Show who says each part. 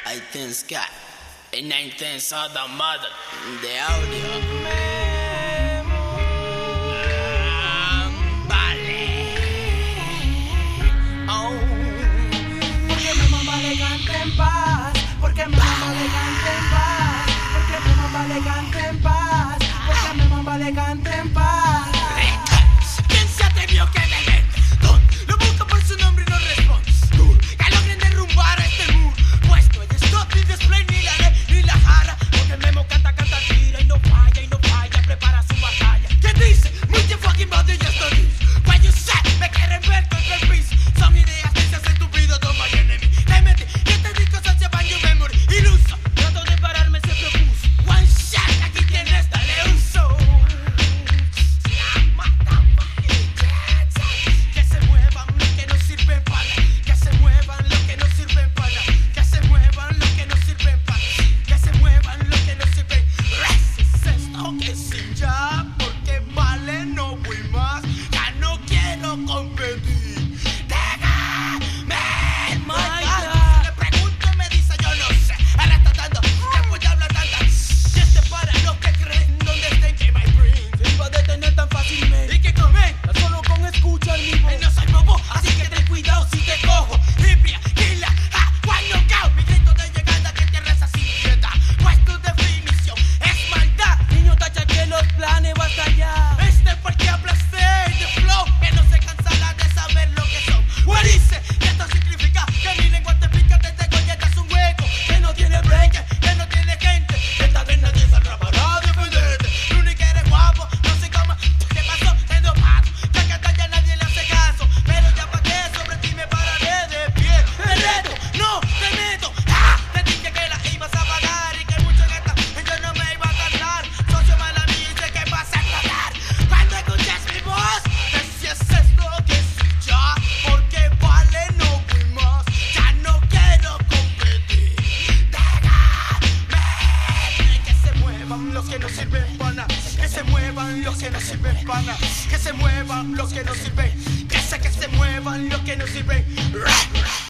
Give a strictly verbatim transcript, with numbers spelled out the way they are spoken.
Speaker 1: I think Scott, and I think saw the mother, the audio. Um, vale. Oh.
Speaker 2: Porque mi mamá le canta en paz, porque mi mamá le canta en paz, porque mi mamá le canta en paz, porque mi mamá le canta en paz.
Speaker 1: ¿Quién se atrevió que me mete? Don, lo busca por su nombre y no responde. Tú, que logren derrumbar este muro. Pues no hay stop, ni display, ni la ley, ni la jara. Porque el Memo canta, canta, tira y no falla, y no falla, prepara su batalla. ¿Quién dice? Move your fucking body, just don't use. When you say, me quieren ver contra el piso. Son ideas que se hacen estúpido, don't my enemy. Te metí, y este disco se lleva en your memory. Iluso, trato de pararme, se propuso. One shot, aquí tienes, dale uso. Que se muevan los que no sirven para nada. Que se muevan los que no sirven para nada. Que se muevan los que no sirven para nada. Que se muevan los que no sirven. Es esto que sin ya, porque vale, no voy más. Ya no quiero competir. Déjame marcar. Le pregunto, me dice yo no sé. Ahora está dando, después de hablar tanta. Y este para los que creen donde estén que my brain se va a detener tan fácilmente. Y que comenta solo con escuchar mi voz. Y no soy bobo, así que ten cuidado si te cojo. Hippie, killer, ha, one knockout. Mi grito de llegada que te reza sin piedad. Pues tu definición es maldad.
Speaker 2: Niño, tacha que los planes vas allá.
Speaker 1: Este porque aplasté de flow, que no se cansará de saber lo que son. What dice? Que esto significa que mi lengua te pica desde colletas un hueco. Que no tiene break, que no tiene gente. Esta vez nadie saldrá para defenderte. Tú ni que eres guapo, no sé cómo. ¿Qué pasó? Tengo pato. Ya que hasta ya nadie le hace caso. Pero ya pa' qué sobre ti me pararé de pie. Me reto, no te meto. ¡Ah! Te dije que la ibas a pagar y que mucho en esta yo no me iba a tardar. Socio mala mía y sé que vas a explotar. Cuando escuches mi voz, que si es esto que soy ya, porque vale, no voy más. Ya no quiero competir. Déjame que se muevan los que no sirven para nada. Que se muevan los que no sirven para nada. Que se muevan los que no sirven. Que sé que se muevan los que no sirven.